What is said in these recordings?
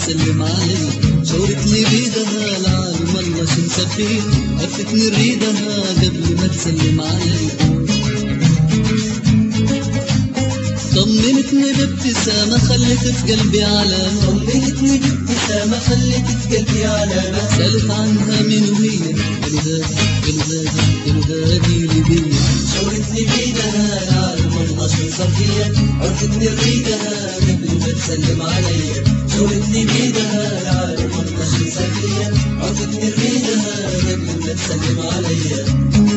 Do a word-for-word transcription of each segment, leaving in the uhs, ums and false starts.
تسلم علي. شاورت لي بيدها العالم الله شو مسبيه، عرفتني نريدها قبل ما تسلم علي. طمنتني بابتسامة خلت في قلبي علامة، طمنتني بابتسامة خلت في قلبي علامة. سألت عنها من وهي قالوا هادي قالوا هادي قالوا هادي ليبية. شاورت لي بيدها العالم الله شو صار فيا، عرفتني نريدها قبل ما تسلم علي. شاورت لي بيدها العالم الله شو صار فيا، عرفتني نريدها قبل ما تسلم علي.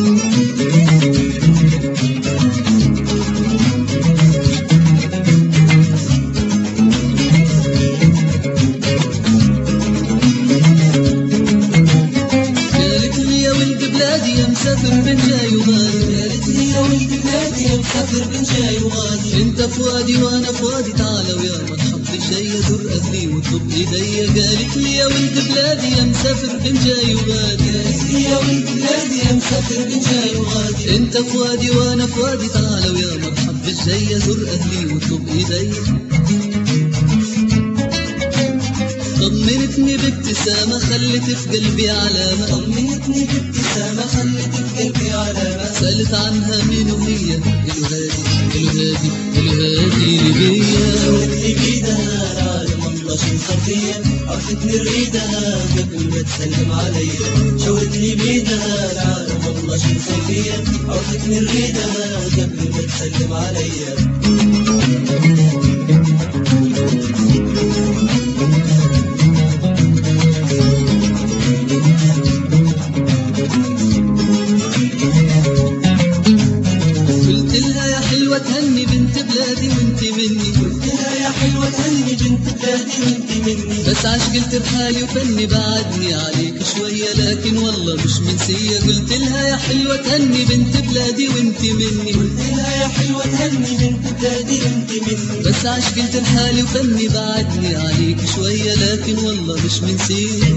مسافر بن جاي وغادي، قالت لي يا ولد بلادي يا مسافر بن جاي وغادي. انت فؤادي وانا فؤادي تعال ويا مرحب بجاي زر اهلي واطلب ايديا. قالت لي يا ولد بلادي يا مسافر بن جاي وغادي، قالت لي يا ولد بلادي يا مسافر بن جاي وغادي. انت فؤادي وانا فؤادي تعال ويا مرحب بجاي زر اهلي واطلب ايديا. طمنتني بابتسامة خلت في قلبي علامة، طمنتني بابتسامة خلت في قلبي علامة. سألت عنها مين وهي قالوا هادي قالوا هادي قالوا هادي ليبية. شاورت لي بيدها العالم الله شو صار فيا، عرفتني نريدها قبل ما تسلم علي. شاورت لي بيدها العالم الله شو صار فيا، عرفتني نريدها قبل ما تسلم علي. تهني بنت بلادي وانت مني، قلت لها يا حلوة تهني بنت بلادي وانت مني. بس عاش قلت بحالي وفني بعدني عليك شوية لكن والله مش منسية. قلت لها يا حلوة تهني بنت بلادي وانت مني، قلت لها يا حلوة تهني بنت بلادي وانت مني. بس عاش قلت بحالي وفني بعدني عليك شوية لكن والله مش منسية.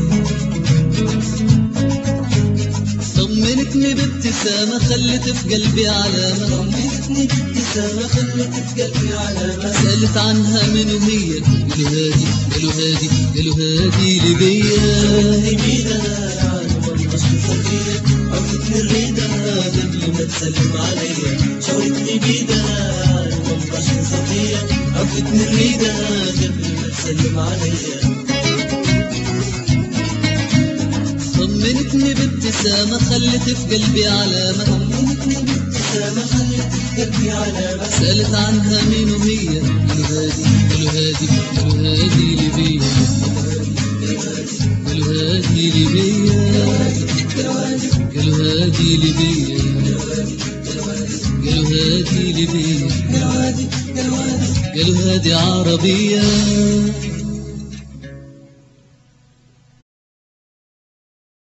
طمنتني بابتسامة خلت في قلبي علامة، طمنتني بابتسامة خلت في قلبي علامة. سألت عنها من وهي قالوا هادي قالوا هادي قالوا هادي ليبية. شاورت لي بيدها العالم الله شو صار فيا، عرفتني نريدها قبل ما تسلم علي. شاورت لي بيدها العالم الله شو صار فيا، عرفتني نريدها قبل ما تسلم علي. طمنتني بابتسامة خلت في قلبي علامة، طمنتني بابتسامة خلت في قلبي علامة. سألت عنها مين وهي قالوا هادي قالوا هادي قالوا هادي ليبية. قالوا هادي ليبية قالوا هادي ليبية قالوا هادي ليبية قالوا هادي عربية.